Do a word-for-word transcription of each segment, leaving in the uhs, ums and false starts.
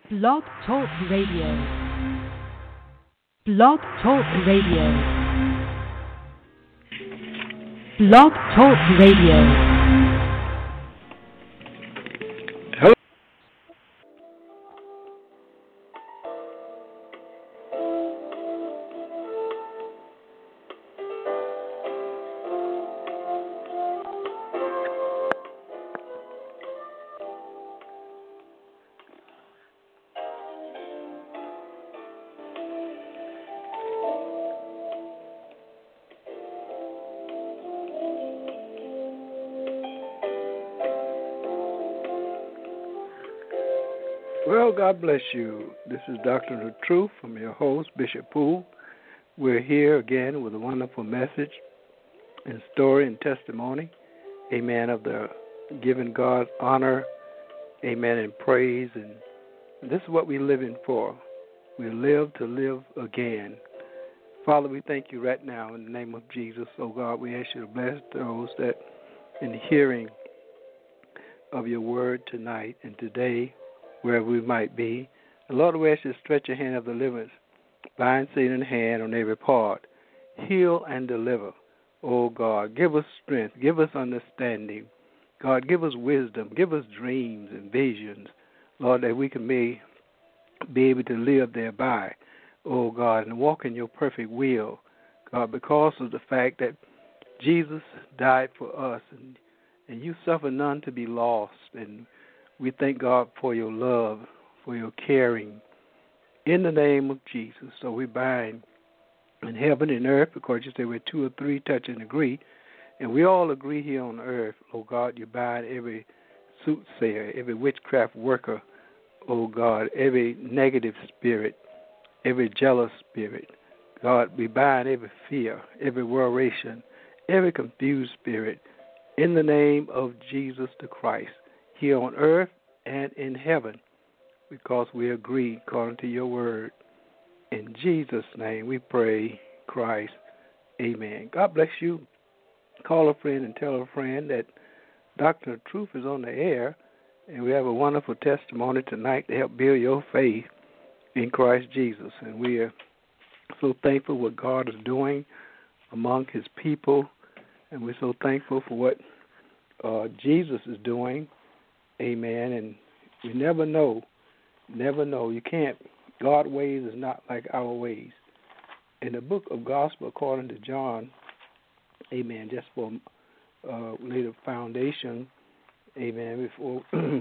Blog Talk Radio. Blog Talk Radio. Blog Talk Radio. Well, God bless you. This is Doctor of Truth. I'm your host, Bishop Poole. We're here again with a wonderful message and story and testimony, amen, of the giving God honor, amen, and praise. And this is what we're living for. We live to live again. Father, we thank you right now in the name of Jesus. Oh, God, we ask you to bless those that in the hearing of your word tonight and today, wherever we might be. And Lord, we ask you to stretch your hand of deliverance, bind Satan's hand on every part, heal and deliver. Oh, God, give us strength, give us understanding. God, give us wisdom, give us dreams and visions, Lord, that we can be, be able to live thereby, oh, God, and walk in your perfect will, God, because of the fact that Jesus died for us, and, and you suffered none to be lost, and we thank God for your love, for your caring, in the name of Jesus. So we bind in heaven and earth, because you say we're two or three touch and agree, and we all agree here on earth. Oh God, you bind every soothsayer, every witchcraft worker, oh God, every negative spirit, every jealous spirit. God, we bind every fear, every worration, every confused spirit, in the name of Jesus the Christ, here on earth and in heaven, because we agree according to your word. In Jesus' name we pray, Christ. Amen. God bless you. Call a friend and tell a friend that Doctor of Truth is on the air, and we have a wonderful testimony tonight to help build your faith in Christ Jesus. And we are so thankful what God is doing among his people, and we're so thankful for what uh, Jesus is doing. Amen. And you never know, never know. You can't, God's ways is not like our ways. In the book of Gospel according to John, amen, just for uh, lay the foundation, amen, before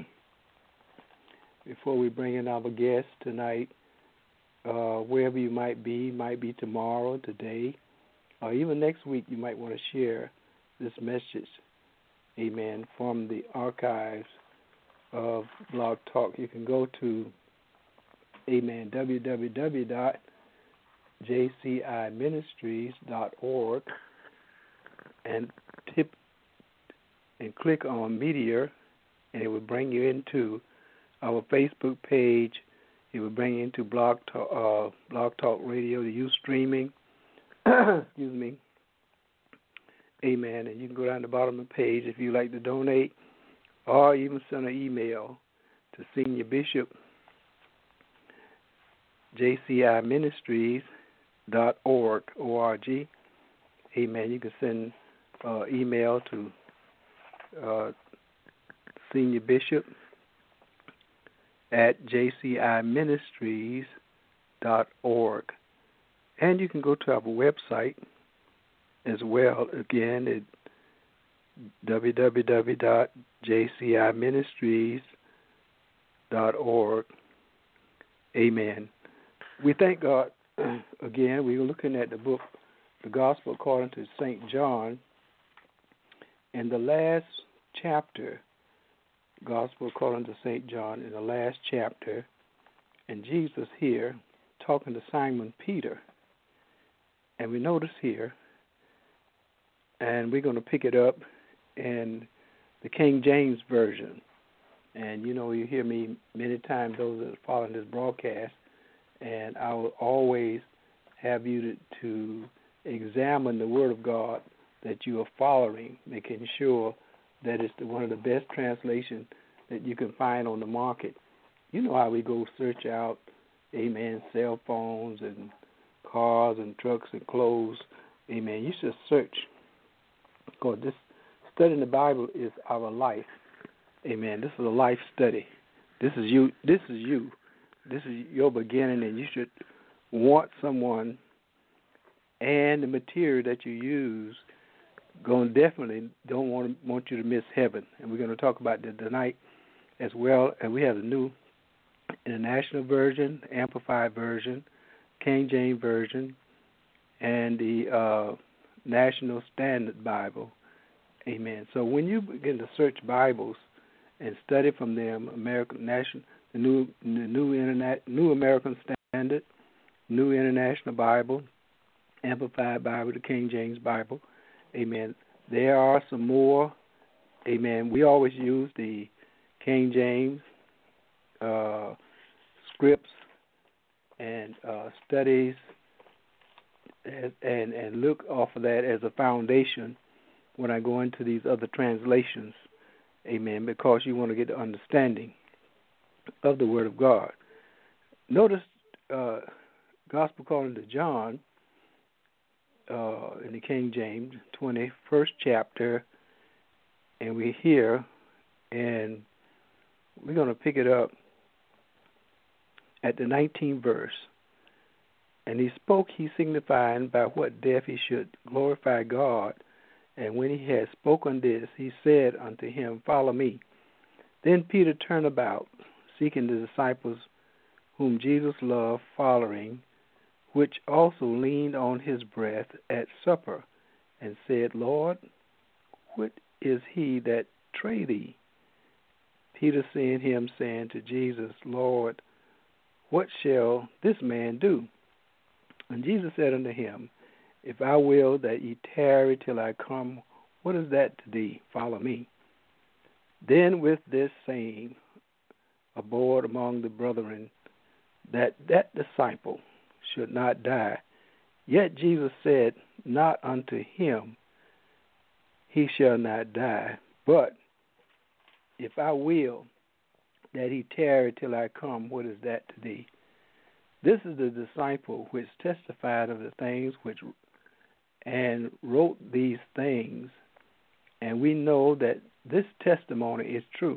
before we bring in our guest tonight, uh, wherever you might be, might be tomorrow, today, or even next week, you might want to share this message, amen, from the archives of Blog Talk. You can go to, amen, w w w dot j c i ministries dot org and tip and click on Media, and it will bring you into our Facebook page. It will bring you into Blog Talk, uh, Blog Talk Radio, the you streaming. Excuse me. Amen. And you can go down the bottom of the page if you like to donate, or even send an email to Senior Bishop, J C I Ministries dot org, O R G. Amen. You can send uh, email to uh, Senior Bishop at J C I Ministries dot org. And you can go to our website as well, again, at w w w dot j c i ministries dot org. Amen. We thank God. Again, we were looking at the book, the Gospel according to Saint John, in the last chapter, Gospel according to Saint John, in the last chapter, and Jesus here talking to Simon Peter. And we notice here, and we're going to pick it up in the King James Version. And, you know, you hear me many times, those that are following this broadcast, and I will always have you to, to examine the Word of God that you are following, making sure that it's the, one of the best translations that you can find on the market. You know how we go search out, amen, cell phones and cars and trucks and clothes. Amen. You should search. Because this studying the Bible is our life. Amen. This is a life study. This is you. This is you. This is your beginning, and you should want someone and the material that you use. Going definitely don't want want you to miss heaven, and we're going to talk about that tonight as well. And we have the new International Version, Amplified Version, King James Version, and the uh, National Standard Bible. Amen. So when you begin to search Bibles and study from them, American National, the new, the new Internet, New American Standard, New International Bible, Amplified Bible, the King James Bible. Amen. There are some more. Amen. We always use the King James uh, scripts and uh, studies and, and and look off of that as a foundation when I go into these other translations. Amen. Because you want to get the understanding of the Word of God. Notice uh, Gospel according to John uh, in the King James, twenty-first chapter, and we're here, and we're going to pick it up at the nineteenth verse. And he spoke, he signifying by what death he should glorify God. And when he had spoken this, he said unto him, Follow me. Then Peter turned about, seeking the disciples whom Jesus loved, following, which also leaned on his breast at supper, and said, Lord, what is he that betray thee? Peter seeing him, saying to Jesus, Lord, what shall this man do? And Jesus said unto him, If I will that ye tarry till I come, what is that to thee? Follow me. Then with this saying abode among the brethren, that that disciple should not die. Yet Jesus said not unto him, he shall not die, but if I will that he tarry till I come, what is that to thee? This is the disciple which testified of the things which and wrote these things, and we know that this testimony is true.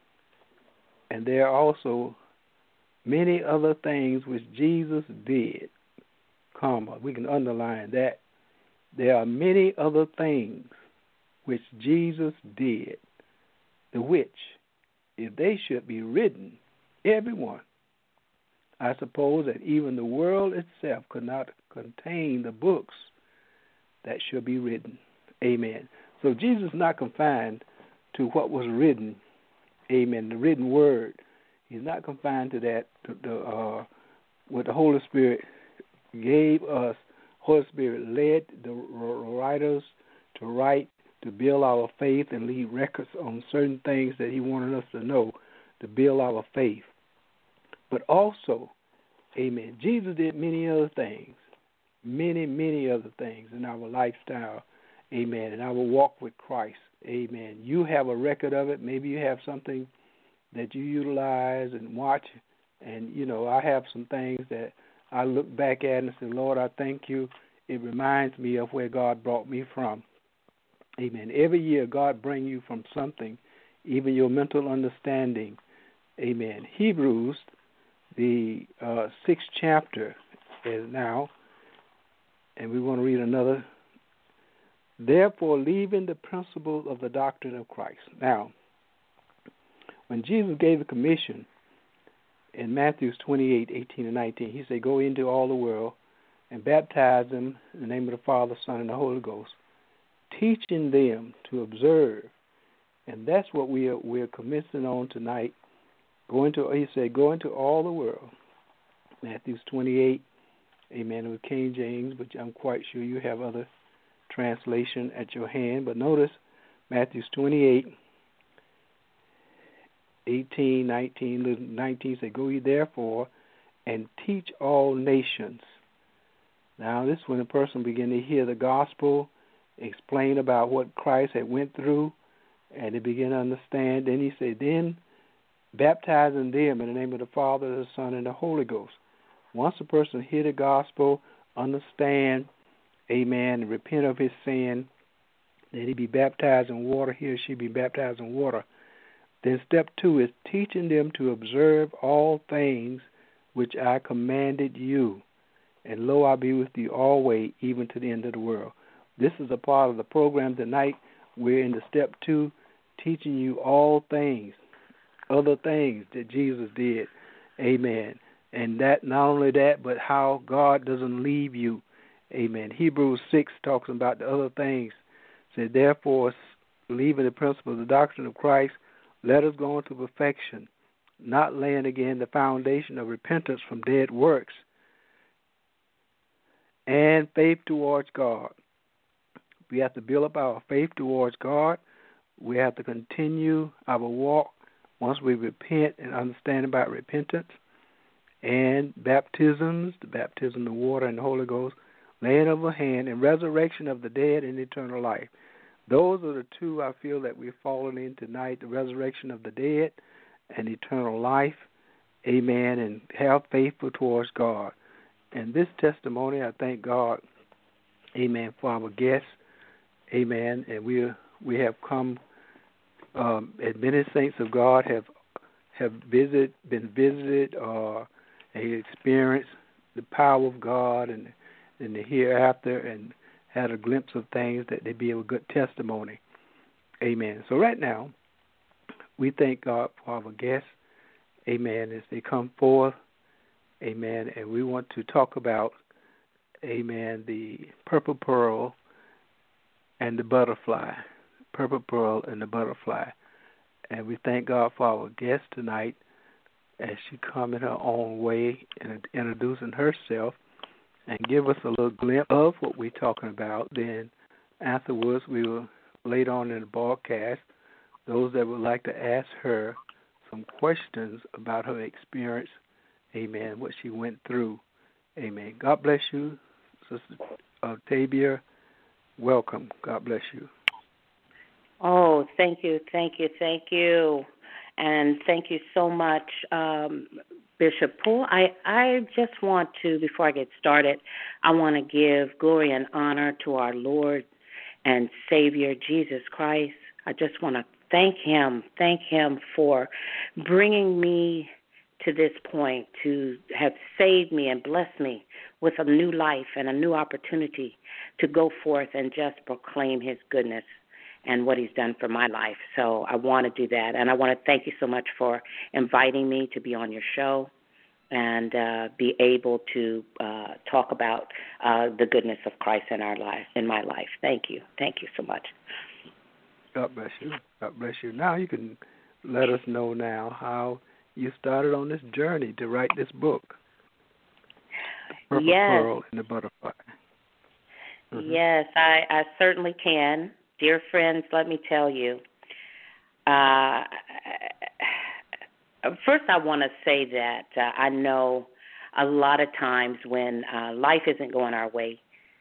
And there are also many other things which Jesus did, comma, we can underline that. There are many other things which Jesus did, the which, if they should be written, every one, I suppose that even the world itself could not contain the books that should be written. Amen. So Jesus is not confined to what was written. Amen. The written word. He's not confined to that. To the, uh, what the Holy Spirit gave us. Holy Spirit led the writers to write, to build our faith and leave records on certain things that he wanted us to know, to build our faith. But also, amen, Jesus did many other things, many, many other things in our lifestyle, amen, in our walk with Christ, amen. You have a record of it. Maybe you have something that you utilize and watch, and, you know, I have some things that I look back at and say, Lord, I thank you. It reminds me of where God brought me from. Amen. Every year, God brings you from something, even your mental understanding. Amen. Hebrews, the uh, sixth chapter is now, and we want to read another. Therefore, leaving the principle of the doctrine of Christ. Now, when Jesus gave the commission in Matthew twenty-eight, eighteen and nineteen, he said, go into all the world and baptize them in the name of the Father, Son, and the Holy Ghost, teaching them to observe. And that's what we are, we're commencing on tonight. Going to, he said, go into all the world. Matthew twenty-eight, amen, with King James, but I'm quite sure you have other translation at your hand. But notice Matthew twenty-eight, eighteen, nineteen, nineteen said, go ye therefore and teach all nations. Now this is when a person begin to hear the gospel, explain about what Christ had went through, and they begin to understand. Then he said, then baptizing them in the name of the Father, the Son, and the Holy Ghost. Once a person hear the gospel, understand, amen, and repent of his sin, then he be baptized in water, he or she be baptized in water. Then step two is teaching them to observe all things which I commanded you. And lo, I'll be with you always, even to the end of the world. This is a part of the program tonight. We're in the step two, teaching you all things, other things that Jesus did. Amen. And that, not only that, but how God doesn't leave you. Amen. Hebrews six talks about the other things. Said, therefore, leaving the principle of the doctrine of Christ, let us go on to perfection, not laying again the foundation of repentance from dead works and faith towards God. We have to build up our faith towards God. We have to continue our walk once we repent and understand about repentance and baptisms, the baptism of water and the Holy Ghost, laying of a hand, and resurrection of the dead and eternal life. Those are the two I feel that we're falling in tonight, the resurrection of the dead and eternal life. Amen. And have faith towards God. And this testimony, I thank God, amen, for our guests. Amen. And we we have come, um, as many saints of God have have visited, been visited, or uh, experienced the power of God and in the hereafter, and had a glimpse of things that they be a good testimony. Amen. So right now, we thank God for our guests. Amen. As they come forth. Amen. And we want to talk about, amen, the purple pearl and the butterfly. Purple pearl and the butterfly. And we thank God for our guest tonight as she come in her own way and introducing herself and give us a little glimpse of what we're talking about. Then afterwards we will, later on in the broadcast, those that would like to ask her some questions about her experience, amen, what she went through. Amen. God bless you, Sister Tabia. Welcome. God bless you. Oh, thank you, thank you, thank you. And thank you so much, um, Bishop Poole. I, I just want to, before I get started, I want to give glory and honor to our Lord and Savior, Jesus Christ. I just want to thank him, thank him for bringing me to this point, to have saved me and blessed me with a new life and a new opportunity to go forth and just proclaim his goodness and what he's done for my life. So I want to do that. And I want to thank you so much for inviting me to be on your show and uh, be able to uh, talk about uh, the goodness of Christ in our life, in my life. Thank you. Thank you so much. God bless you. God bless you. Now you can let us know now how you started on this journey to write this book, Purple yes. Pearl and the Butterfly. Mm-hmm. Yes, I, I certainly can. Dear friends, let me tell you, uh, first I want to say that uh, I know a lot of times when uh, life isn't going our way,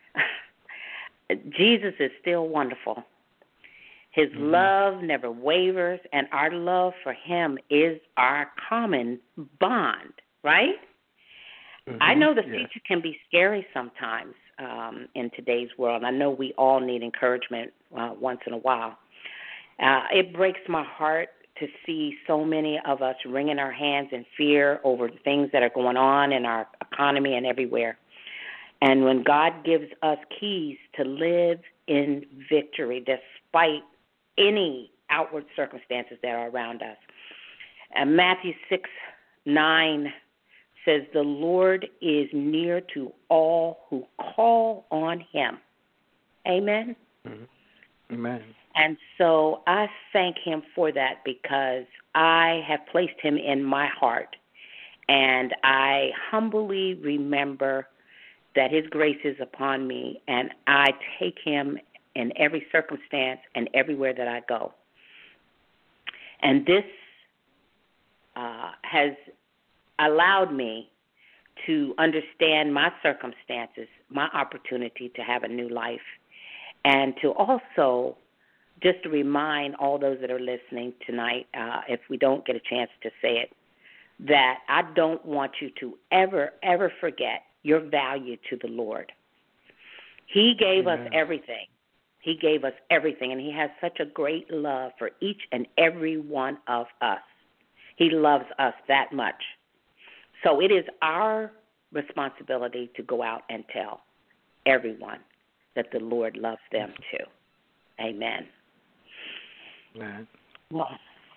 Jesus is still wonderful. His mm-hmm. love never wavers, and our love for him is our common bond, right? Mm-hmm. I know the yes. future can be scary sometimes um, in today's world. I know we all need encouragement uh, once in a while. Uh, it breaks my heart to see so many of us wringing our hands in fear over things that are going on in our economy and everywhere. And when God gives us keys to live in victory despite any outward circumstances that are around us. And Matthew six nine says, the Lord is near to all who call on him. Amen? Mm-hmm. Amen. And so I thank him for that because I have placed him in my heart. And I humbly remember that his grace is upon me, and I take him in every circumstance and everywhere that I go. And this uh, has allowed me to understand my circumstances, my opportunity to have a new life, and to also just to remind all those that are listening tonight, uh, if we don't get a chance to say it, that I don't want you to ever, ever forget your value to the Lord. He gave Amen. us everything. He gave us everything, and he has such a great love for each and every one of us. He loves us that much. So it is our responsibility to go out and tell everyone that the Lord loves them too. Amen. Amen. Well,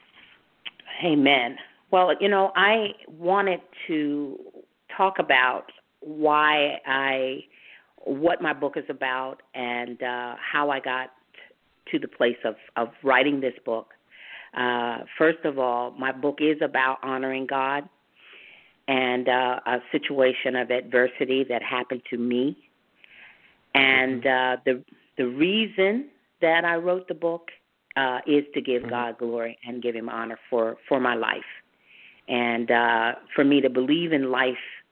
amen. Well, you know, I wanted to talk about why I, what my book is about, and uh, how I got to the place of, of writing this book. Uh, first of all, my book is about honoring God and uh, a situation of adversity that happened to me. And uh, the the reason that I wrote the book uh, is to give mm-hmm. God glory and give him honor for, for my life. And uh, for me to believe in life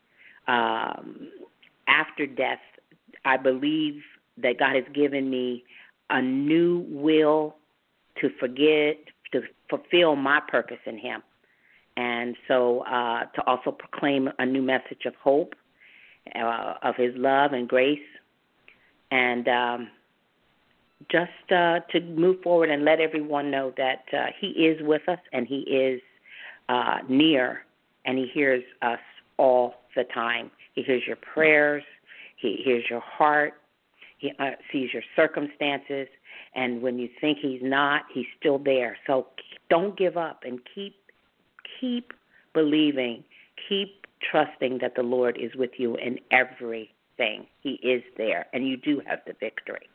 um, after death, I believe that God has given me a new will to forget, to fulfill my purpose in him. And so uh, to also proclaim a new message of hope, uh, of his love and grace, and um, just uh, to move forward and let everyone know that uh, he is with us and he is uh, near, and he hears us all the time. He hears your prayers. He hears your heart. He uh, sees your circumstances. And when you think he's not, he's still there. So don't give up, and keep keep believing. Keep trusting that the Lord is with you in everything. He is there, and you do have the victory.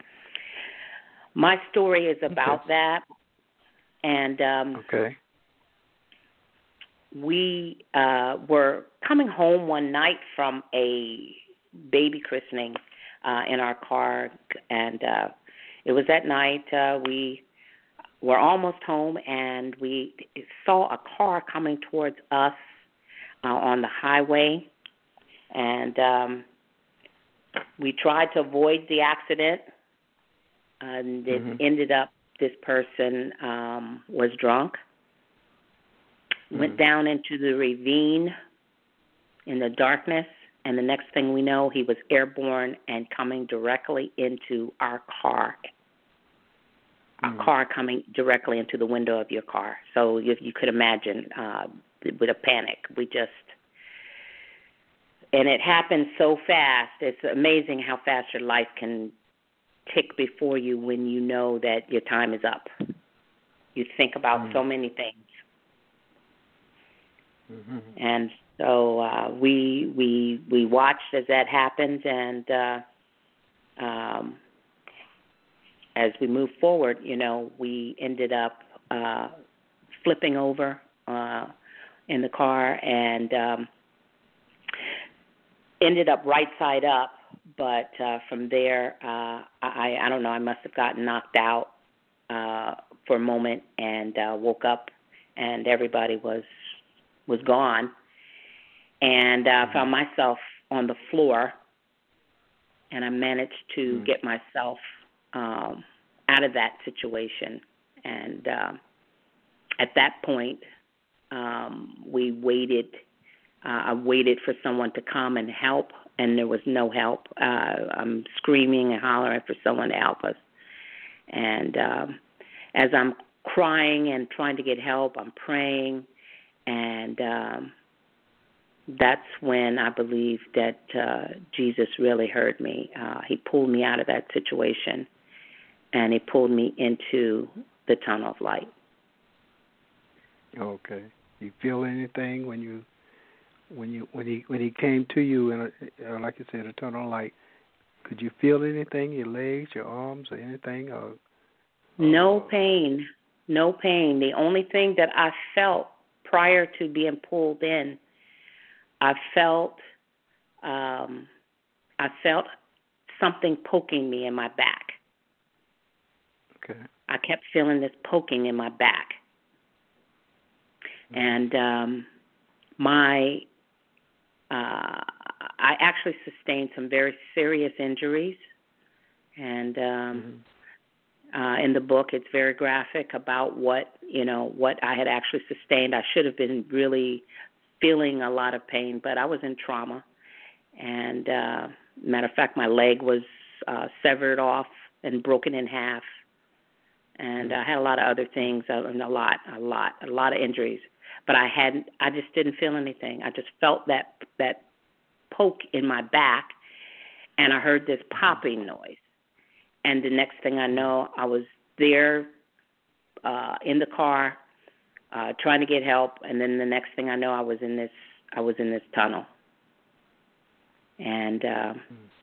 My story is about okay. that. And um, okay. we uh, were coming home one night from a baby christening uh, in our car, and uh, it was at night. Uh, we were almost home, and we saw a car coming towards us uh, on the highway, and um, we tried to avoid the accident, and it mm-hmm. ended up this person um, was drunk, mm-hmm. went down into the ravine in the darkness, and the next thing we know, he was airborne and coming directly into our car. Mm-hmm. A car coming directly into the window of your car. So if you could imagine, uh, with a panic, we just, and it happened so fast. It's amazing how fast your life can tick before you when you know that your time is up. You think about mm-hmm. so many things. Mm-hmm. And so uh, we we we watched as that happened, and uh, um, as we moved forward, you know, we ended up uh, flipping over uh, in the car and um, ended up right side up. But uh, from there, uh, I, I don't know, I must have gotten knocked out uh, for a moment and uh, woke up, and everybody was was gone. And I uh, found myself on the floor, and I managed to mm-hmm. get myself um, out of that situation. And uh, at that point, um, we waited. Uh, I waited for someone to come and help, and there was no help. Uh, I'm screaming and hollering for someone to help us. And um, as I'm crying and trying to get help, I'm praying, and um, that's when I believe that uh, Jesus really heard me. Uh, he pulled me out of that situation, and he pulled me into the tunnel of light. Okay. You feel anything when you when you when he when he came to you in a, like you said, a tunnel of light? Could you feel anything? Your legs, your arms, or anything? Or, or no pain, no pain. The only thing that I felt prior to being pulled in, I felt um, I felt something poking me in my back. Okay. I kept feeling this poking in my back. Mm-hmm. And um, my uh, I actually sustained some very serious injuries, and um, uh, in the book. It's very graphic about what, you know, what I had actually sustained. I should have been really feeling a lot of pain, but I was in trauma. And uh, matter of fact, my leg was uh, severed off and broken in half. And I had a lot of other things, uh, and a lot, a lot, a lot of injuries. But I hadn't, I just didn't feel anything. I just felt that that poke in my back, and I heard this popping noise. And the next thing I know, I was there uh, in the car uh, trying to get help. And then the next thing I know, I was in this, I was in this tunnel. And uh,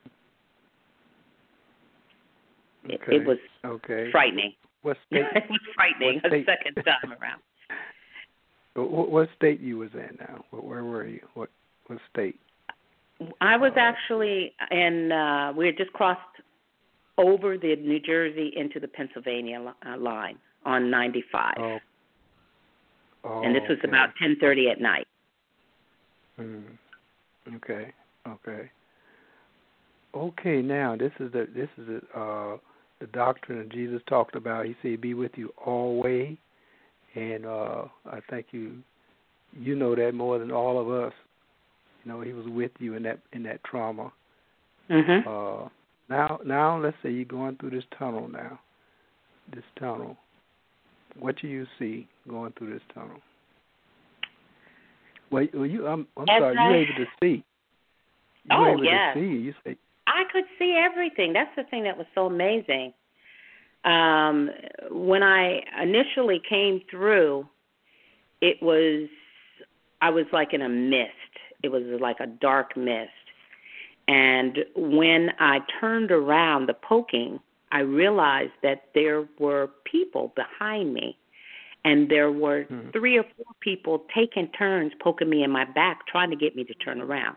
okay. it, it was okay. frightening. What state? It was frightening what a state? second time around. What, what state you was in now? Where were you? What what state? I was uh, actually in, uh, we had just crossed over the New Jersey into the Pennsylvania uh, line on ninety-five. Oh. Oh, and this was okay. about ten thirty at night. Mm. Okay, okay. Okay, now this is the this is the uh, the doctrine that Jesus talked about. He said, "Be with you always," and uh, I think you you know that more than all of us. You know, He was with you in that in that trauma. Mm-hmm. Uh, now, now let's say you're going through this tunnel now. This tunnel. What do you see going through this tunnel? Well, you, I'm, I'm sorry, I, you're able to see. You're oh, able yes. to see. You say, I could see everything. That's the thing that was so amazing. Um, when I initially came through, it was, I was like in a mist. It was like a dark mist. And when I turned around the poking, I realized that there were people behind me. And there were hmm. three or four people taking turns poking me in my back, trying to get me to turn around.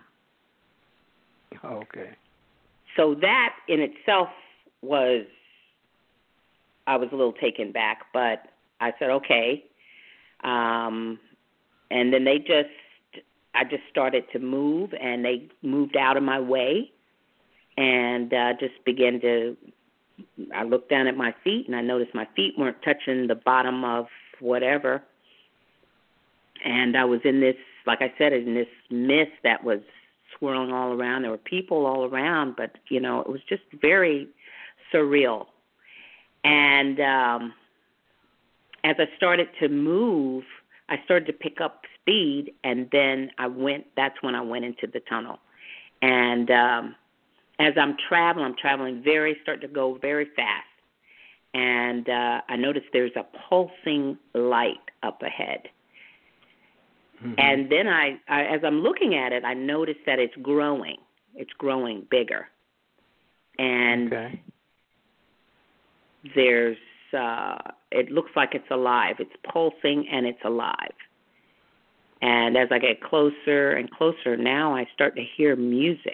Okay. So that in itself was, I was a little taken back, but I said, okay. Um, and then they just, I just started to move, and they moved out of my way, and uh, just began to, I looked down at my feet, and I noticed my feet weren't touching the bottom of whatever. And I was in this, like I said, in this mist that was swirling all around. There were people all around, but, you know, it was just very surreal. And um, as I started to move, I started to pick up speed, and then I went, that's when I went into the tunnel. And um, as I'm traveling, I'm traveling very, starting to go very fast. And uh, I noticed there's a pulsing light up ahead. Mm-hmm. And then I, I, as I'm looking at it, I noticed that it's growing. It's growing bigger. And okay. there's, uh, it looks like it's alive. It's pulsing and it's alive. And as I get closer and closer, now I start to hear music.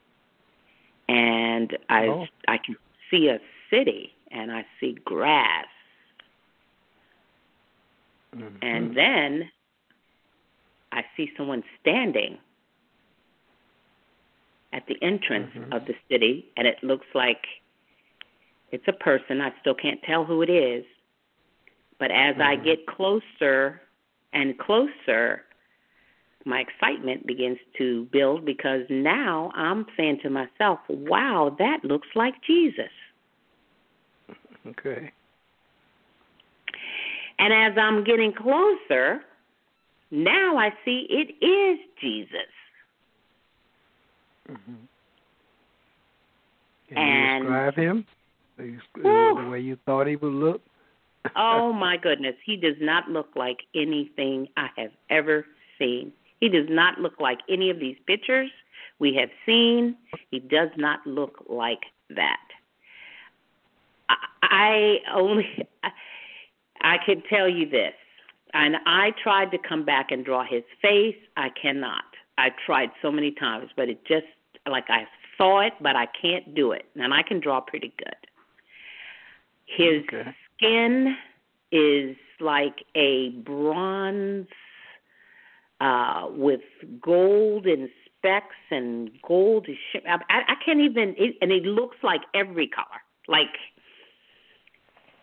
And I, oh. I can see a city, and I see grass. Mm-hmm. And then I see someone standing at the entrance mm-hmm. of the city, and it looks like it's a person. I still can't tell who it is. But as mm-hmm. I get closer and closer, my excitement begins to build, because now I'm saying to myself, wow, that looks like Jesus. Okay. And as I'm getting closer, now I see it is Jesus. Mm-hmm. Can and, you describe him? The way you thought he would look? Oh, my goodness. He does not look like anything I have ever seen. He does not look like any of these pictures we have seen. He does not look like that. I, I only, I, I can tell you this, and I tried to come back and draw his face. I cannot. I tried so many times, but it just, like I saw it, but I can't do it. And I can draw pretty good. His okay. skin is like a bronze uh, with gold and specks and gold. I, I can't even, it, and it looks like every color. Like,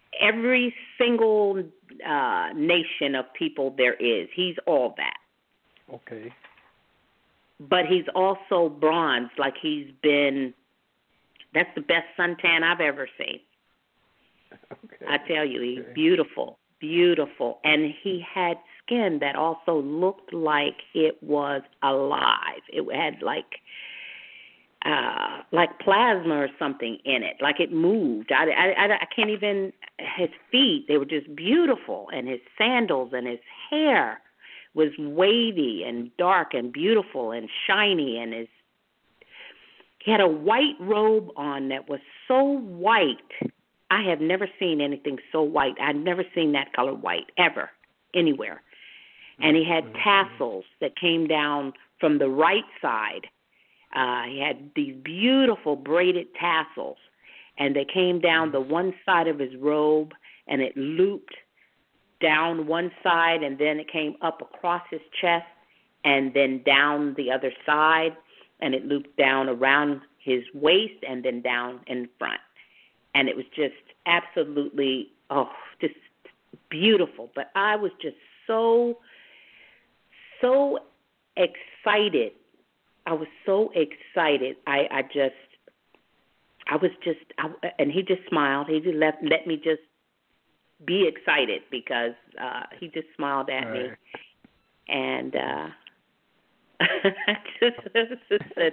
every single uh, nation of people there is. He's all that. Okay. But he's also bronze, like he's been, that's the best suntan I've ever seen. Okay. I tell you, he's okay. beautiful, beautiful. And he had skin that also looked like it was alive. It had like uh, like plasma or something in it, like it moved. I, I, I, I can't even, his feet, they were just beautiful. And his sandals and his hair was wavy and dark and beautiful and shiny. And his, he had a white robe on that was so white. I have never seen anything so white. I've never seen that color white ever, anywhere. And he had tassels that came down from the right side. Uh, he had these beautiful braided tassels, and they came down the one side of his robe, and it looped down one side, and then it came up across his chest, and then down the other side, and it looped down around his waist, and then down in front. And it was just absolutely, oh, just beautiful. But I was just so, so excited. I was so excited. I, I just, I was just, I, and he just smiled. He just let, let me just be excited because uh, he just smiled at me. Right. And uh, I just, just said,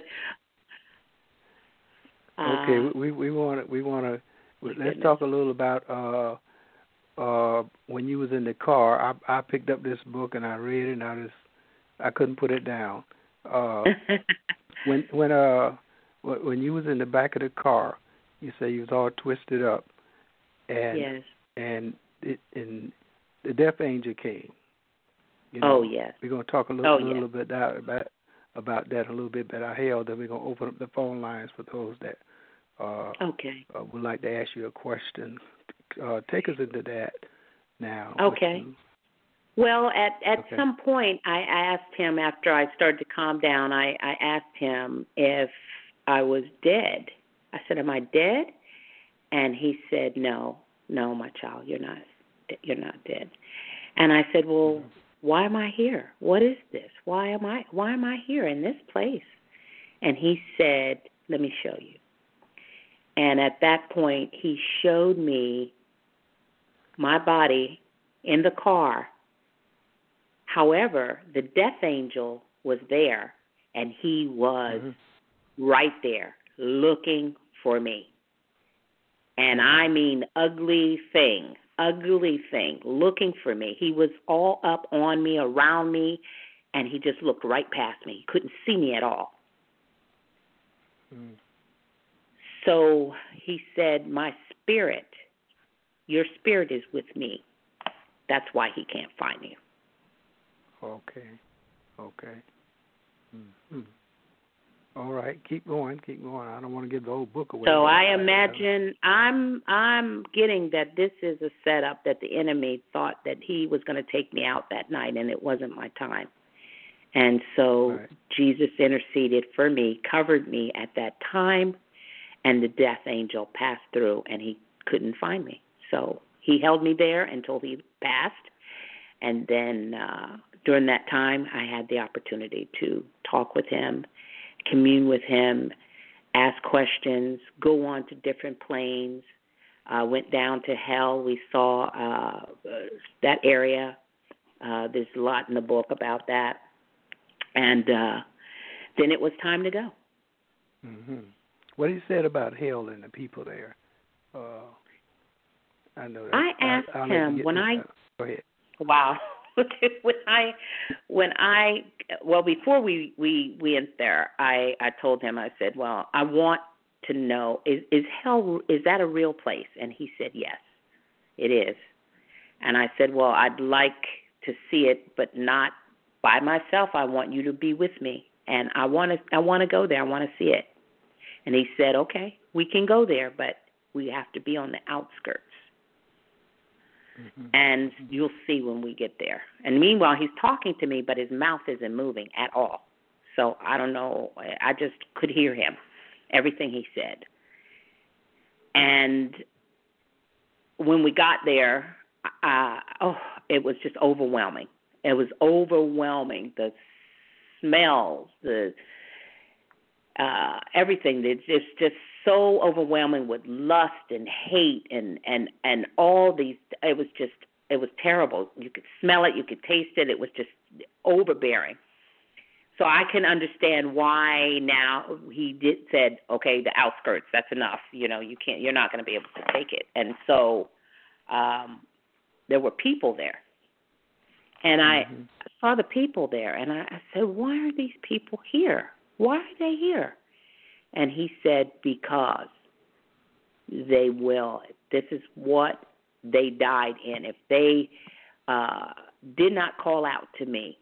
okay, uh, we we want to we want to let's goodness. talk a little about uh uh when you was in the car. I I picked up this book and I read it and I just I couldn't put it down. Uh, when when uh when you was in the back of the car, you say you was all twisted up, and yes. and it, and the death angel came. You know, Oh yes. We're gonna talk a little, Oh, little yes. bit about about about that a little bit, but I held that we're gonna open up the phone lines for those that uh, Okay. uh, would like to ask you a question. Uh, take us into that now. Okay. Well, at at Okay. some point, I asked him after I started to calm down. I, I asked him if I was dead. I said, "Am I dead?" And he said, "No, no, my child, you're not. You're not dead." And I said, "Well, Mm-hmm. why am I here? What is this? Why am I why am I here in this place?" And he said, "Let me show you." And at that point, he showed me my body in the car. However, the death angel was there, and he was Mm-hmm. right there looking for me. And I mean ugly thing, ugly thing, looking for me. He was all up on me, around me, and he just looked right past me. He couldn't see me at all. Mm-hmm. So he said, "My spirit, your spirit is with me. That's why he can't find you." Okay. Okay. Mm-hmm. All right. Keep going. Keep going. I don't want to give the whole book away. So I imagine I'm I'm getting that this is a setup that the enemy thought that he was going to take me out that night, and it wasn't my time. And so Right. Jesus interceded for me, covered me at that time, and the death angel passed through, and he couldn't find me. So he held me there until he passed. And then uh, during that time, I had the opportunity to talk with him, commune with him, ask questions, go on to different planes, uh, went down to hell. We saw uh, that area. Uh, there's a lot in the book about that. And uh, then it was time to go. Mm-hmm. What he said about hell and the people there. Uh, I know that. I asked I, him when I Go ahead. Wow. when I when I well before we, we went there, I, I told him, I said, "Well, I want to know, is, is hell, is that a real place?" And he said, "Yes, it is." And I said, "Well, I'd like to see it, but not by myself. I want you to be with me, and I want to I want to go there. I want to see it." And he said, "Okay, we can go there, but we have to be on the outskirts." Mm-hmm. And you'll see when we get there. And meanwhile, he's talking to me, but his mouth isn't moving at all. So I don't know. I just could hear him, everything he said. And when we got there, uh, oh, it was just overwhelming. It was overwhelming. The smells, the uh, everything. It's just, just so overwhelming with lust and hate and, and, and all these. It was just, it was terrible. You could smell it. You could taste it. It was just overbearing. So I can understand why now he did said, okay, the outskirts, that's enough. You know, you can't, you're not going to be able to take it. And so um, there were people there. And I mm-hmm. saw the people there, and I, I said, why are these people here? Why are they here? And he said, because they will. This is what they died in. If they uh, did not call out to me,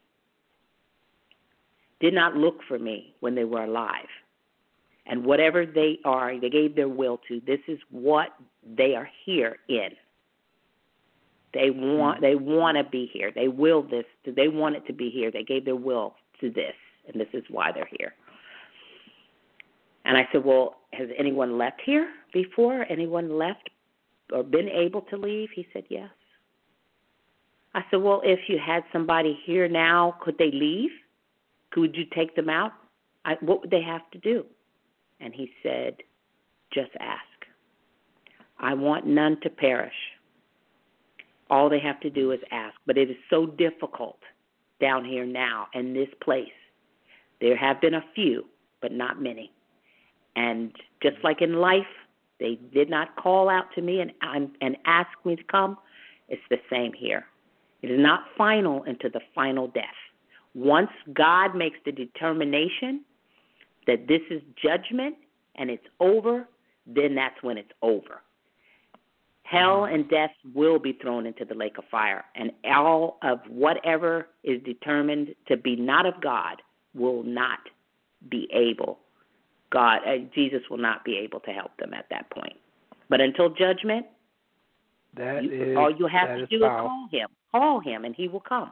did not look for me when they were alive, and whatever they are, they gave their will to, this is what they are here in. They want they want to be here. They will this. They want it to be here. They gave their will to this, and this is why they're here. And I said, well, has anyone left here before? Anyone left or been able to leave? He said, yes. I said, well, if you had somebody here now, could they leave? Could you take them out? I, what would they have to do? And he said, just ask. I want none to perish. All they have to do is ask. But it is so difficult down here now in this place. There have been a few, but not many. And just like in life, they did not call out to me and, and ask me to come. It's the same here. It is not final into the final death. Once God makes the determination that this is judgment and it's over, then that's when it's over. Hell and death will be thrown into the lake of fire, and all of whatever is determined to be not of God will not be able. God, uh, Jesus will not be able to help them at that point. But until judgment, that you, is, all you have to is do powerful. is call him. Call him, and he will come.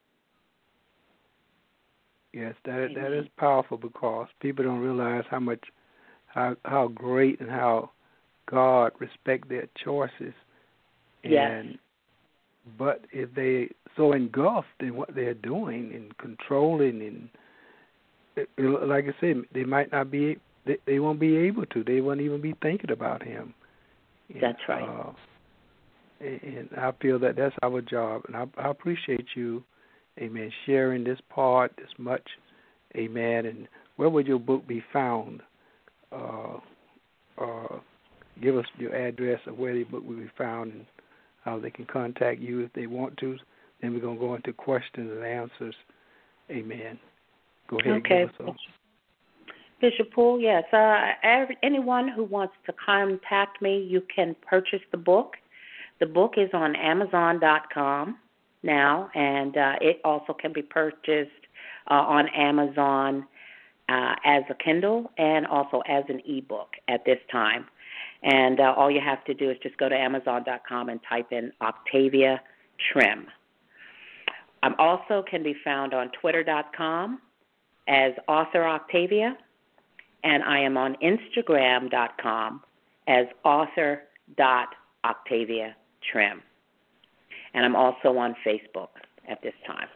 Yes, that that is powerful because people don't realize how much, how how great and how God respect their choices. Yes. And but if they so engulfed in what they're doing and controlling and it, it, like I said, they might not be, they, they won't be able to. They won't even be thinking about him. And, that's right. Uh, and, and I feel that that's our job, and I, I appreciate you. Amen. Sharing this part this much. Amen. And where would your book be found? Uh, uh, give us your address of where the book will be found and how they can contact you if they want to. Then we're going to go into questions and answers. Amen. Go ahead. Okay. And give us a... Bishop Poole, yes. Uh, every, anyone who wants to contact me, you can purchase the book. The book is on Amazon dot com now, and uh, it also can be purchased uh, on Amazon uh, as a Kindle and also as an ebook at this time. And uh, all you have to do is just go to Amazon dot com and type in Octavia Trim. I also can be found on Twitter dot com as Author Octavia, and I am on Instagram dot com as Author dot Octavia Trim. And I'm also on Facebook at this time.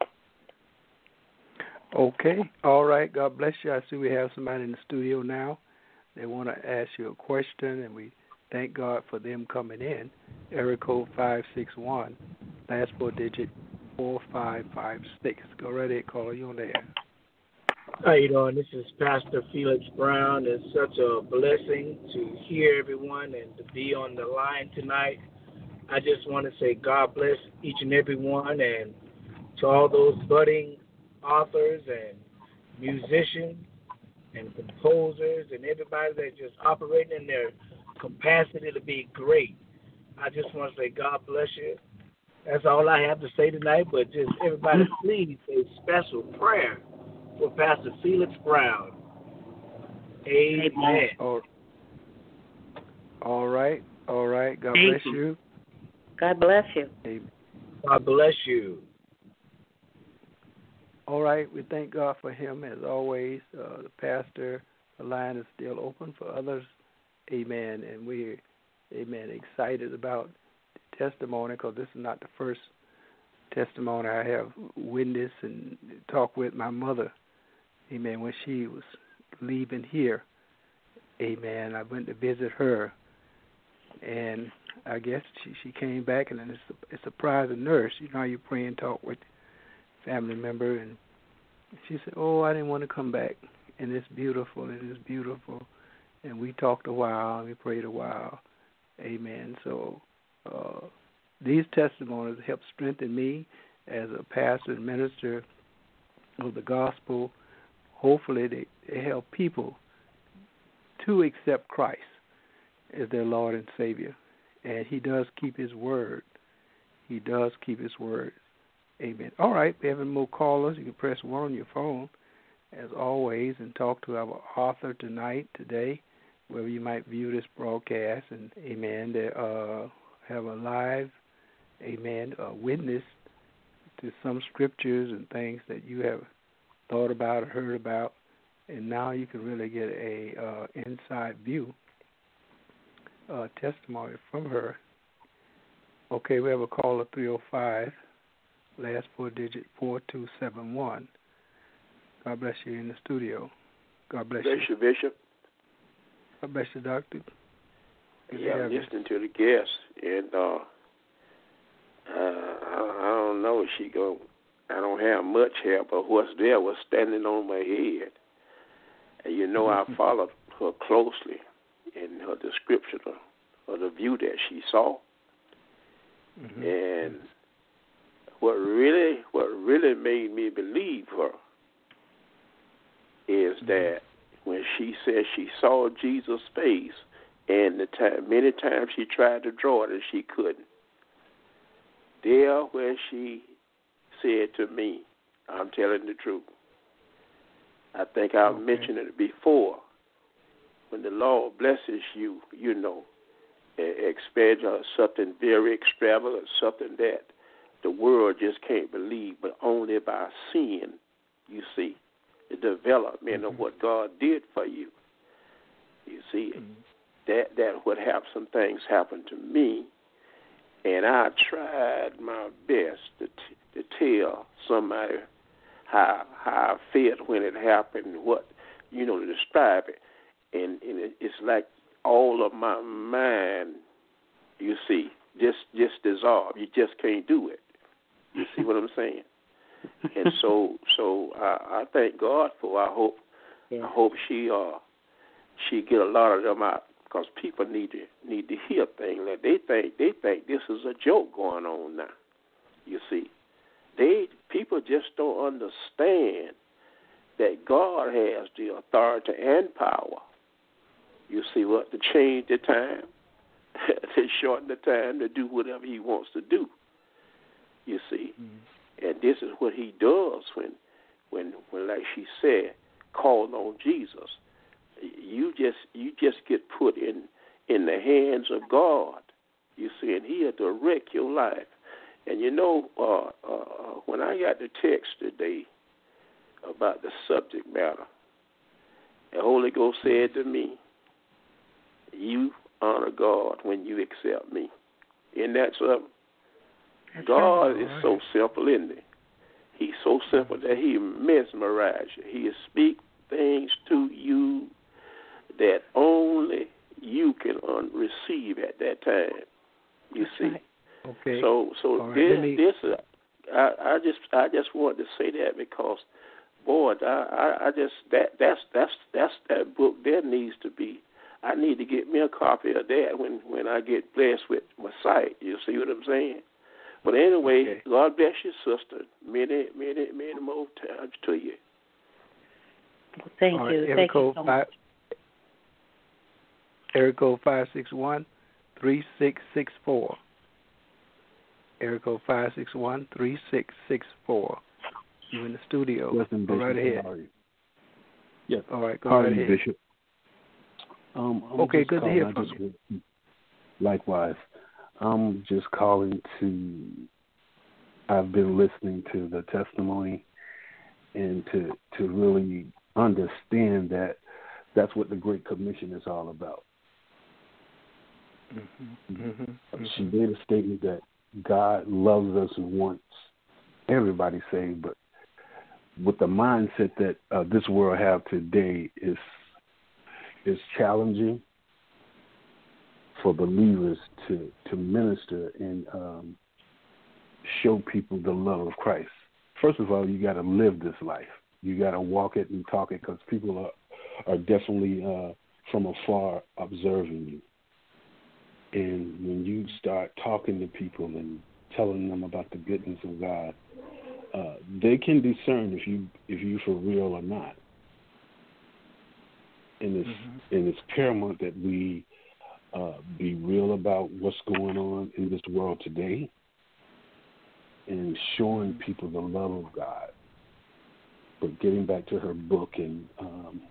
Okay. All right. God bless you. I see we have somebody in the studio now. They want to ask you a question, and we thank God for them coming in. Area code five six one, last four digit four five five six. Go right ahead, caller. You on the air. How you doing? This is Pastor Felix Brown. It's such a blessing to hear everyone and to be on the line tonight. I just want to say God bless each and every one, and to all those budding authors and musicians and composers and everybody that's just operating in their capacity to be great. I just want to say God bless you. That's all I have to say tonight, but just everybody please say special prayer for Pastor Felix Brown. Amen. All, all right. All right. God Thank bless you. you. God bless you. Amen. God bless you. All right. We thank God for him as always. Uh, the pastor, the line is still open for others. Amen. And we're, amen, excited about testimony, because this is not the first testimony I have witnessed and talked with my mother, amen, when she was leaving here, amen. I went to visit her, and I guess she, she came back, and then it's a, it's a surprise a nurse. You know how you pray and talk with family member, and she said, oh, I didn't want to come back, and it's beautiful, and it's beautiful. And we talked a while, and we prayed a while, amen. So uh, these testimonies help strengthen me as a pastor and minister of the gospel. Hopefully they, they help people to accept Christ as their Lord and Savior. And he does keep his word. He does keep his word. Amen. All right, we have any more callers. You can press one on your phone, as always, and talk to our author tonight, today, wherever you might view this broadcast. And, amen, they uh, have a live, amen, a witness to some scriptures and things that you have thought about or heard about. And now you can really get a uh, inside view, uh, testimony from her. Okay, we have a caller, three oh five. Last four digit four two seven one. God bless you in the studio. God bless, bless you. you, Bishop. God bless you, Doctor. Good yeah, I'm you. listening to the guest, and uh, uh, I don't know if she go. I don't have much hair, but what's there was standing on my head. And you know, I followed her closely in her description of, of the view that she saw, mm-hmm. and. What really, what really made me believe her is that when she said she saw Jesus' face, and the time, many times she tried to draw it and she couldn't. There, where she said to me, "I'm telling the truth." I think I've okay. mentioned it before. When the Lord blesses you, you know, expect something very extravagant, something that the world just can't believe, but only by seeing, you see, the development mm-hmm. of what God did for you. You see, mm-hmm. that that would have some things happen to me, and I tried my best to t- to tell somebody how how I felt when it happened, what, you know, to describe it, and, and it, it's like all of my mind, you see, just just dissolve. You just can't do it. You see what I'm saying? And so, so I, I thank God for. I hope, yeah. I hope she uh she get a lot of them out, because people need to need to hear things that they think they think this is a joke going on now. You see, they people just don't understand that God has the authority and power. You see what? To change the time, to shorten the time, to do whatever He wants to do. You see, mm-hmm. and this is what He does when, when, when, like she said, call on Jesus. You just, you just get put in, in the hands of God. You see, and He'll direct your life. And you know, uh, uh, when I got the text today about the subject matter, the Holy Ghost said to me, "You honor God when you accept me." Isn't that something? That's God right. is so simple, isn't He? He's so simple that He mesmerizes you. He speak things to you that only you can un- receive at that time. You That's see. Right. Okay. So, so right. this, me... this, uh, I, I just, I just wanted to say that because, boy, I, I, I just that, that's, that's, that's that book. There needs to be. I need to get me a copy of that when, when I get blessed with my sight. You see what I'm saying? But anyway, okay. God bless you, sister. Many, many, many more times to you. Well, thank All you. Right. Thank you so much. Area code five six one, three six six four. Area code five six one, three six six four. You in the studio. Listen, go Bishop, right ahead. How are you? Yes. All right, go how right are you, ahead. Bishop? Um, I'm okay, just good calling, to hear I from just, you. Likewise. I'm just calling to, I've been listening to the testimony and to to really understand that that's what the Great Commission is all about. Mm-hmm. Mm-hmm. She made a statement that God loves us and wants everybody saved, but with the mindset that uh, this world have today is is challenging for believers to, to minister and um, show people the love of Christ. First of all, you got to live this life. You got to walk it and talk it, because people are, are definitely uh, from afar observing you. And when you start talking to people and telling them about the goodness of God, uh, they can discern if you if you for real or not. And it's mm-hmm. and it's paramount that we uh, be real about what's going on in this world today, and showing people the love of God. But getting back to her book and um,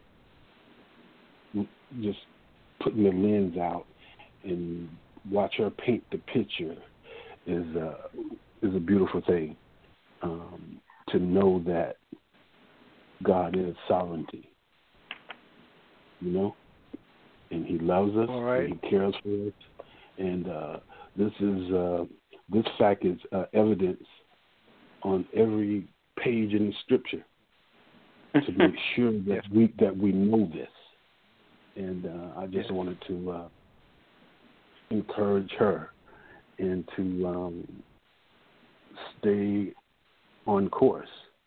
just putting the lens out and watch her paint the picture is uh, is a beautiful thing. Um, to know that God is sovereignty, you know, and He loves us, all right. and He cares for us, and uh, this is uh, this fact is uh, evidence on every page in the Scripture to make sure that yes. we that we know this. And uh, I just yes. wanted to uh, encourage her and to um, stay on course.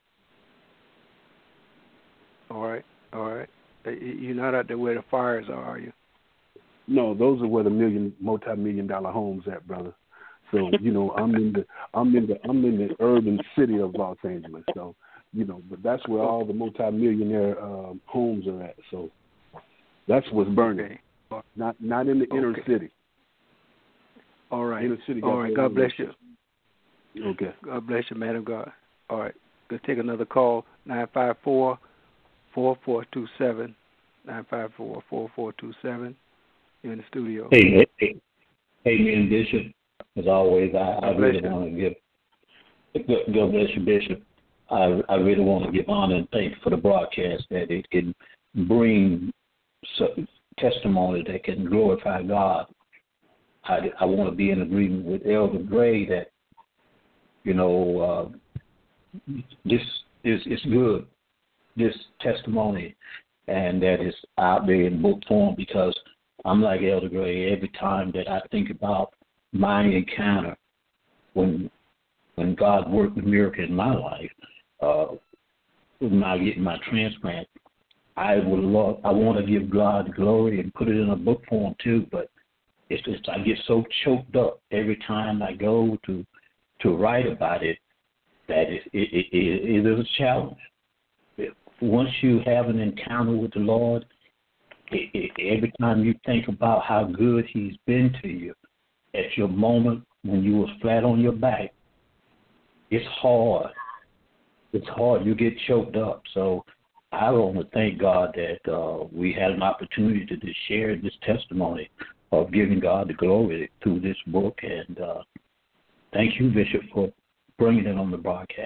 All right, all right. You're not out there where the fires are, are you? No, those are where the million, multi-million dollar homes at, brother. So you know, I'm in the, I'm in the, I'm in the urban city of Los Angeles. So you know, but that's where all the multi-millionaire um, homes are at. So that's what's burning. Okay. Not, not in the okay. inner city. All right. Inner city. All right. God bless you. Okay. God bless you, man of God. All right. Let's take another call. Nine five four, four four two seven. Nine five four, four four two seven. You're in the studio. Hey, hey, hey, man, Bishop. As always, I, I really you. want to give. God bless you, Bishop. I I really want to give honor and thanks for the broadcast, that it can bring testimony that can glorify God. I, I want to be in agreement with Elder Gray that, you know, uh, this is is good, this testimony, and that is out there in book form, because I'm like Elder Gray. Every time that I think about my encounter when when God worked a miracle in my life, uh, when I get my transplant, I would love, I want to give God glory and put it in a book form too, but it's just I get so choked up every time I go to to write about it that it, it, it, it is a challenge. Once you have an encounter with the Lord, it, it, every time you think about how good He's been to you, at your moment when you was flat on your back, it's hard. It's hard. You get choked up. So I want to thank God that uh, we had an opportunity to just share this testimony of giving God the glory through this book. And uh, thank you, Bishop, for bringing it on the broadcast.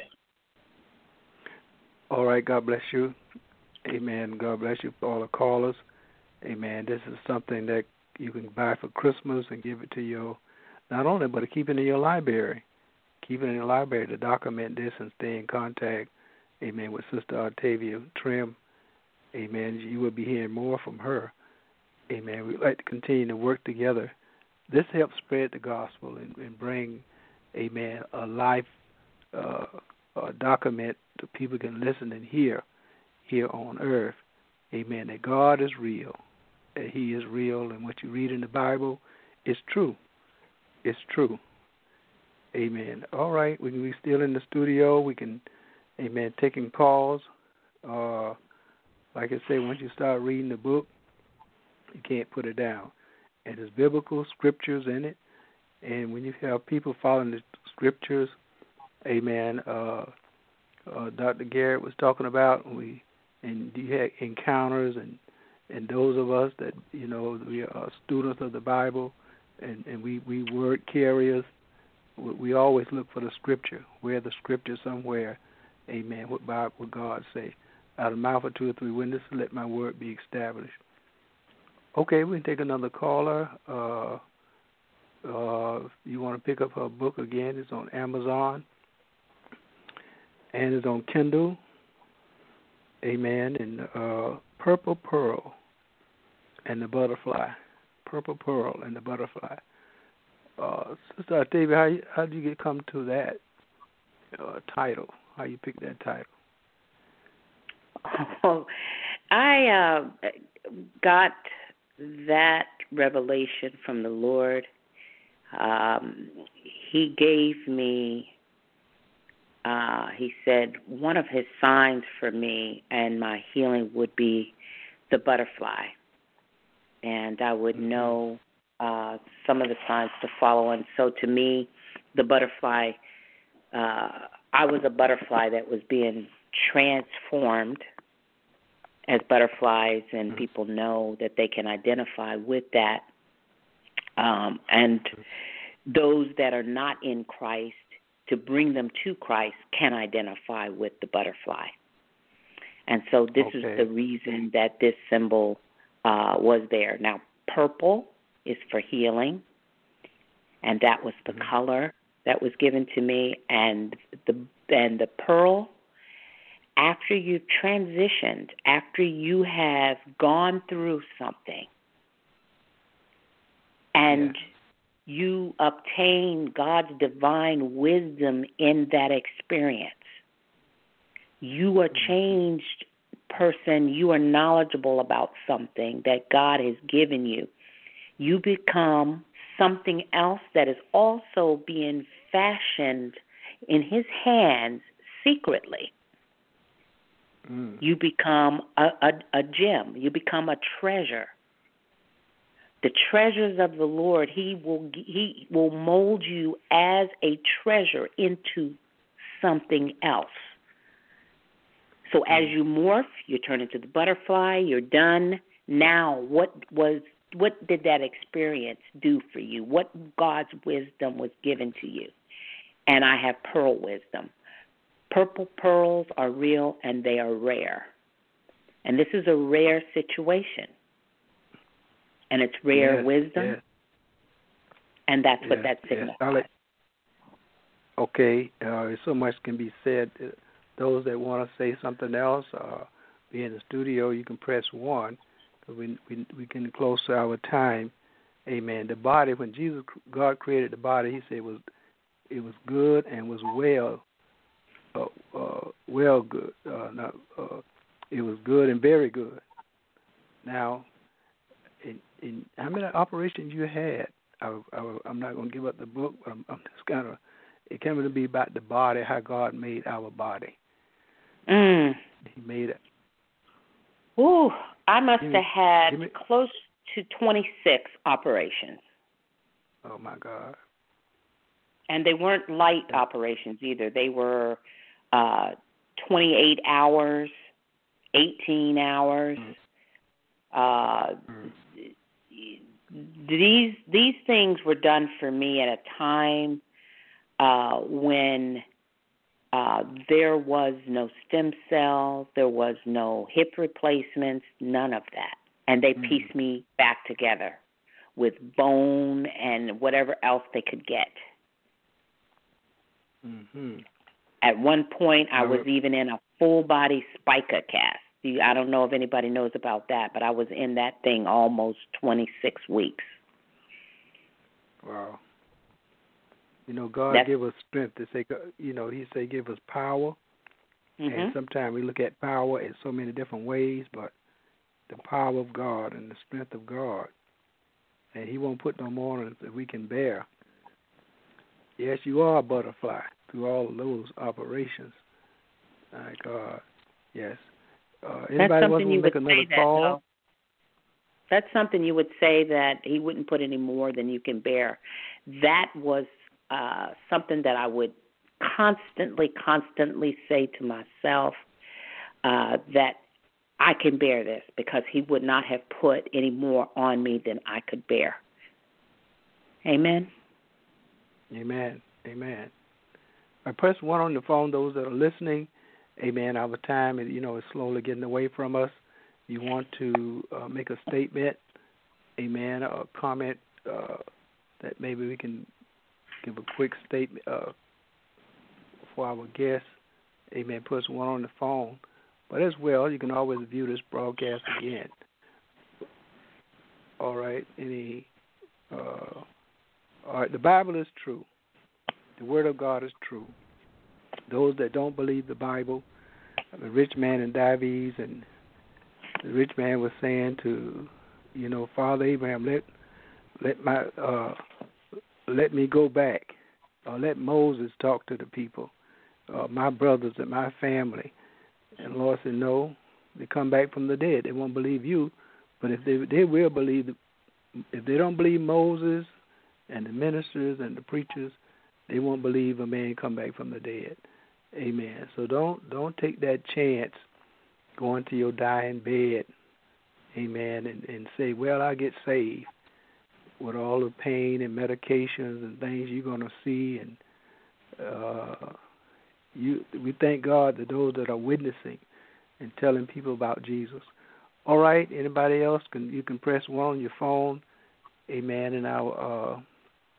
All right. God bless you. Amen. God bless you for all the callers. Amen. This is something that you can buy for Christmas and give it to your, not only, but to keep it in your library. Keep it in your library to document this and stay in contact, amen, with Sister Octavia Trim. Amen. You will be hearing more from her. Amen. We'd like to continue to work together. This helps spread the gospel and, and bring, amen, a life uh, a document that people can listen and hear here on earth. Amen. That God is real. That He is real, and what you read in the Bible is true. It's true. Amen. All right, we can be still in the studio. We can, amen, taking calls. Uh, like I say, once you start reading the book, you can't put it down. And there's biblical scriptures in it. And when you have people following the scriptures, amen, uh, uh, Doctor Garrett was talking about, we and you had encounters, and, and those of us that, you know, we are students of the Bible, and, and we, we word carriers, we always look for the scripture. Where the scripture somewhere, amen, what Bible, what God say. Out of the mouth of two or three witnesses, let my word be established. Okay, we can take another caller. Uh, uh, if you want to pick up her book again, it's on Amazon and it's on Kindle. Amen. And uh, Purple Pearl and the Butterfly. Purple Pearl and the Butterfly. Uh, Sister Octavia, how, you, how did you get come to that uh, title? How you pick that title? Oh, I uh, got that revelation from the Lord. Um, he gave me, uh, he said, one of his signs for me and my healing would be the butterfly. And I would mm-hmm. know uh, some of the signs to follow. And so to me, the butterfly, uh, I was a butterfly that was being transformed as butterflies, and people know that they can identify with that. Um, and those that are not in Christ, to bring them to Christ, can identify with the butterfly. And so this okay. is the reason that this symbol uh, was there. Now, purple is for healing, and that was the mm-hmm. color that was given to me. And the and the pearl, after you've transitioned, after you have gone through something, and yeah. you obtain God's divine wisdom in that experience, you are changed person, you are knowledgeable about something that God has given you. You become something else that is also being fashioned in his hands secretly. Mm. You become a, a, a gem. You become a treasure. The treasures of the Lord, he will he will mold you as a treasure into something else. So as you morph, you turn into the butterfly, you're done. Now, what was what did that experience do for you? What God's wisdom was given to you? And I have pearl wisdom. Purple pearls are real and they are rare. And this is a rare situation. And it's rare yes, wisdom. Yes. And that's yes, what that signifies. Yes. Okay, uh, so much can be said. Those that want to say something else, uh, be in the studio, you can press one. We, we we can close to our time. Amen. The body, when Jesus, God created the body, he said it was it was good and was well, uh, uh, well good. Uh, not, uh, it was good and very good. Now, in, in how many operations you had? I, I, I'm not going to give up the book, but I'm, I'm just kind of, it came to be about the body, how God made our body. Mm. He made it. Ooh, I must me, have had me, close to twenty-six operations. Oh, my God. And they weren't light operations either. They were uh, twenty-eight hours, eighteen hours. Mm. Uh, mm. These these things were done for me at a time uh, when uh, there was no stem cell, there was no hip replacements, none of that. And they mm. pieced me back together with bone and whatever else they could get. Mm-hmm. At one point, I was even in a full-body spica cast. I don't know if anybody knows about that, but I was in that thing almost twenty-six weeks. Wow. You know, God That's, give us strength to say, you know, he say give us power. Mm-hmm. And sometimes we look at power in so many different ways, but the power of God and the strength of God. And he won't put no more on us that we can bear. Yes, you are a butterfly through all of those operations. My God, yes. Uh, anybody want to make another call? That, That's something you would say that he wouldn't put any more than you can bear. That was uh, something that I would constantly, constantly say to myself uh, that I can bear this because he would not have put any more on me than I could bear. Amen. Amen. Amen. I press one on the phone, those that are listening. Amen. Our time is, you know, is slowly getting away from us. You want to uh, make a statement, amen, or comment, uh, that maybe we can give a quick statement uh, for our guests. Amen. Put one on the phone. But as well, you can always view this broadcast again. All right. Any? Uh, all right. The Bible is true. The Word of God is true. Those that don't believe the Bible, the rich man in Dives, and the rich man was saying to, you know, Father Abraham, let let my uh, let me go back, or let Moses talk to the people, uh, my brothers and my family. And the Lord said, no, they come back from the dead. They won't believe you, but if they they will believe, if they don't believe Moses and the ministers and the preachers, they won't believe a man come back from the dead. Amen. So don't don't take that chance going to your dying bed, amen, and, and say, well, I get saved, with all the pain and medications and things you're going to see. And uh, you, we thank God that those that are witnessing and telling people about Jesus. All right, anybody else, can you can press one on your phone, amen, and our uh,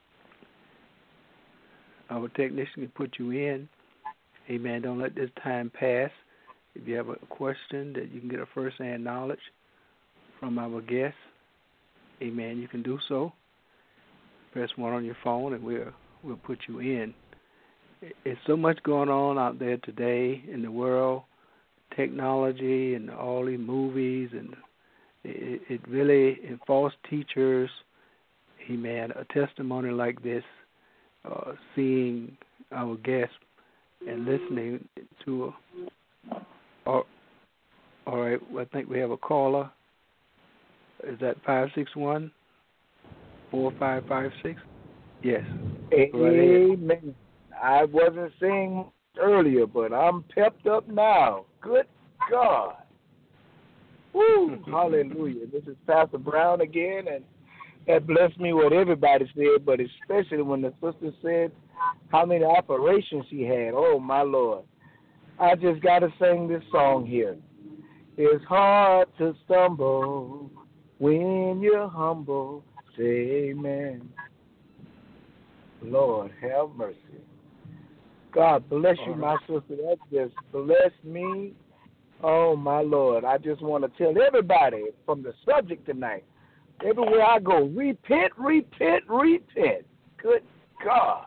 our technician can put you in. Amen. Don't let this time pass. If you have a question that you can get a first-hand knowledge from our guests, amen, you can do so. Press one on your phone and we'll we'll put you in. There's so much going on out there today in the world, technology and all these movies, and it, it really, and false teachers, amen, a testimony like this, uh, seeing our guests and listening to a, all, all right, I think we have a caller. Is that five six one, four five five six? Yes. Amen. I wasn't saying earlier, but I'm pepped up now. Good God. Woo, hallelujah. This is Pastor Brown again, and that blessed me what everybody said, but especially when the sister said how many operations she had. Oh, my Lord. I just got to sing this song here. It's hard to stumble when you're humble. Say amen. Lord, have mercy. God bless you, my sister. That just blessed me. Oh, my Lord. I just want to tell everybody from the subject tonight, everywhere I go, repent, repent, repent. Good God.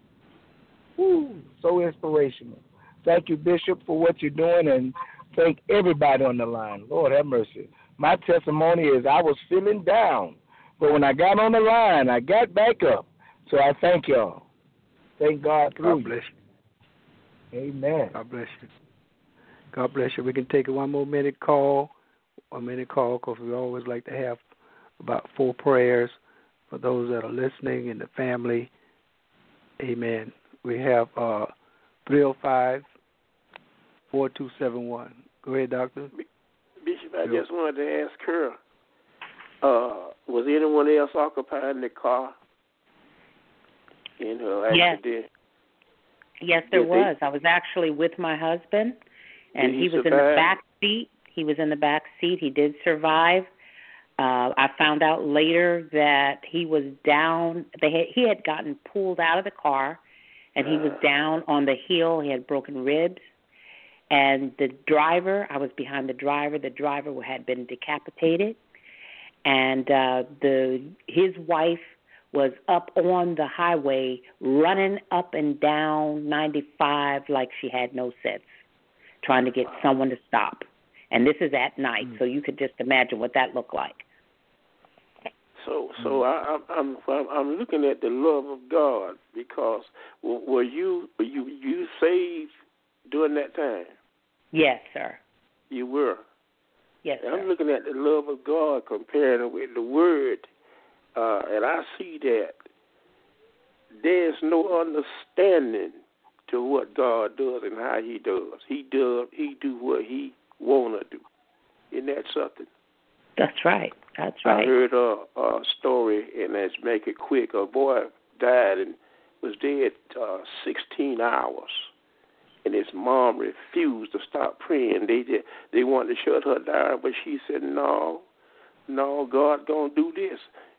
Woo, so inspirational. Thank you, Bishop, for what you're doing, and thank everybody on the line. Lord have mercy. My testimony is I was feeling down, but when I got on the line, I got back up. So I thank y'all. Thank God through God bless you. Amen. God bless you. God bless you. We can take a one more minute call, one minute call, because we always like to have about four prayers for those that are listening and the family. Amen. We have uh, three oh five, four two seven one. Go ahead, Doctor. Bishop, I just wanted to ask her, uh, was anyone else occupying the car in her accident? Yes, yes there Did was. they, I was actually with my husband, and he he was survive? in the back seat. He was in the back seat. He did survive. Uh, I found out later that he was down. They had, he had gotten pulled out of the car, and he was down on the hill. He had broken ribs. And the driver, I was behind the driver. The driver had been decapitated. And uh, the his wife was up on the highway running up and down ninety-five like she had no sense, trying to get someone to stop. And this is at night, mm. so you could just imagine what that looked like. So, so I, I'm I'm I'm looking at the love of God, because were you were you you saved during that time? Yes, sir. You were. Yes, and sir. I'm looking at the love of God compared with the Word, uh, and I see that there's no understanding to what God does and how He does. He does He do what He wanna do. Isn't that something? That's right. That's right. I heard a, a story, and let's make it quick. A boy died and was dead uh, sixteen hours, and his mom refused to stop praying. They did, they wanted to shut her down, but she said, "No, no, God gonna do this."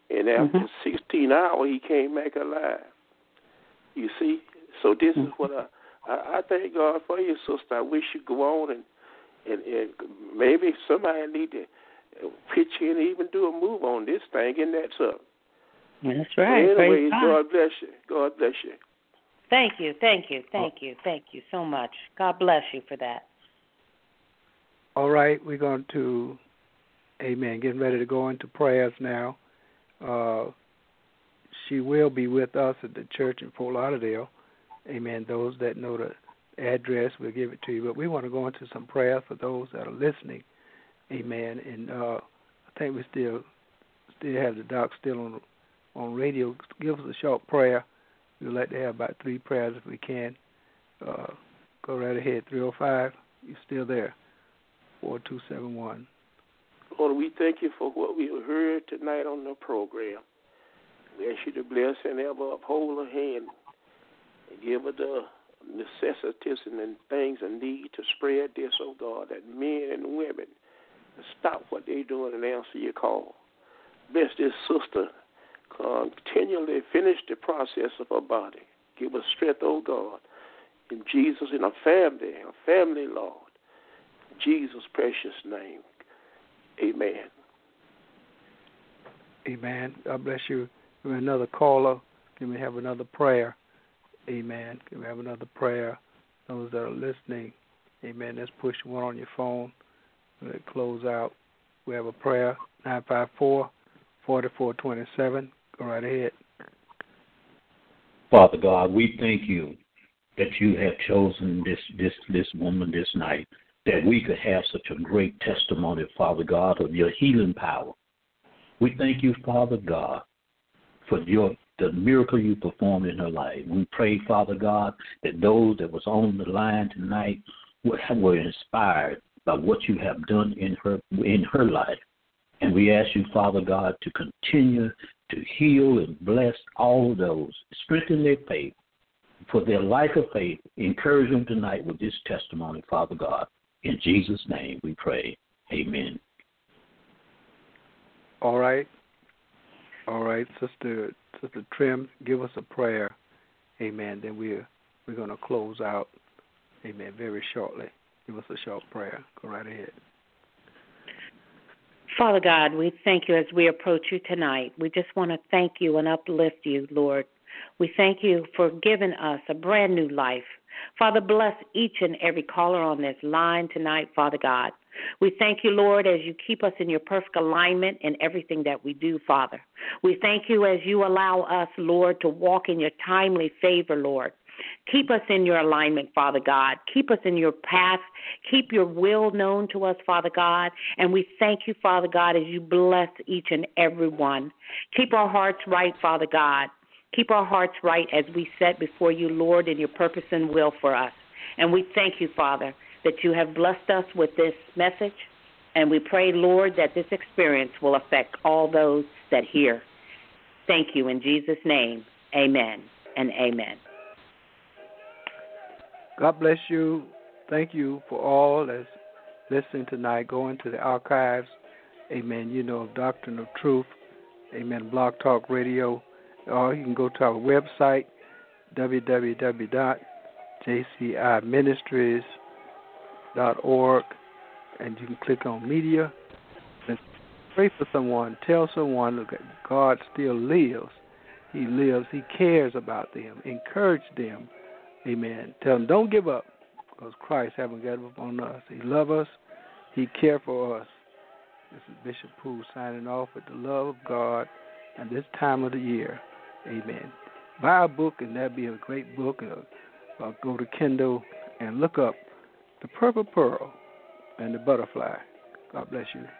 And after mm-hmm. sixteen hours, he came back alive. You see? So this mm-hmm. is what I, I, I thank God for you, sister. I wish you go on and, and, and maybe somebody need to pitch in and even do a move on this thing, and that's up. That's right. But anyways, God. God bless you. God bless you. Thank you, thank you, thank you, thank you so much. God bless you for that. All right, we're going to, amen, getting ready to go into prayers now. Uh, she will be with us at the church in Fort Lauderdale. Amen. Those that know the address, we'll give it to you. But we want to go into some prayers for those that are listening. Amen. And uh, I think we still still have the doc still on on radio. Give us a short prayer. We'd like to have about three prayers if we can. Uh, go right ahead. three oh five, you're still there. four two seven one. Lord, we thank you for what we heard tonight on the program. We ask you to bless and ever uphold her hand and give her the necessities and things and need to spread this, oh God, that men and women stop what they're doing and answer your call. Bless this sister. Continually finish the process of her body. Give her strength, oh God. In Jesus, in her family, her family, Lord. In Jesus' precious name. Amen. Amen. God bless you. Give me another caller. Can we have another prayer? Amen. Can we have another prayer? Those that are listening, amen. Let's push one on your phone. Let it close out. We have a prayer, nine five four, four four two seven. Go right ahead. Father God, we thank you that you have chosen this, this, this woman this night, that we could have such a great testimony, Father God, of your healing power. We thank you, Father God, for your the miracle you performed in her life. We pray, Father God, that those that was on the line tonight were, were inspired by what you have done in her in her life. And we ask you, Father God, to continue to heal and bless all of those, strengthen their faith, for their life of faith. Encourage them tonight with this testimony, Father God. In Jesus' name we pray. Amen. All right. All right, Sister Sister Trim, give us a prayer. Amen. Then we're, we're going to close out. Amen. Very shortly. Give us a short prayer. Go right ahead. Father God, we thank you as we approach you tonight. We just want to thank you and uplift you, Lord. We thank you for giving us a brand new life. Father, bless each and every caller on this line tonight, Father God. We thank you, Lord, as you keep us in your perfect alignment in everything that we do, Father. We thank you as you allow us, Lord, to walk in your timely favor, Lord. Keep us in your alignment, Father God. Keep us in your path. Keep your will known to us, Father God. And we thank you, Father God, as you bless each and every one. Keep our hearts right, Father God. Keep our hearts right as we set before you, Lord, in your purpose and will for us. And we thank you, Father, that you have blessed us with this message. And we pray, Lord, that this experience will affect all those that hear. Thank you in Jesus' name. Amen and amen. God bless you. Thank you for all that's listening tonight. Go into the archives, amen, you know, of Doctrine of Truth, amen, Blog Talk Radio. Or you can go to our website, w w w dot j c i ministries dot org, and you can click on media. And pray for someone. Tell someone that God still lives. He lives. He cares about them. Encourage them. Amen. Tell them don't give up, because Christ haven't given up on us. He loves us. He cares for us. This is Bishop Poole signing off with the love of God at this time of the year. Amen. Buy a book, and that'd be a great book. Uh, uh, go to Kindle and look up The Purple Pearl and the Butterfly. God bless you.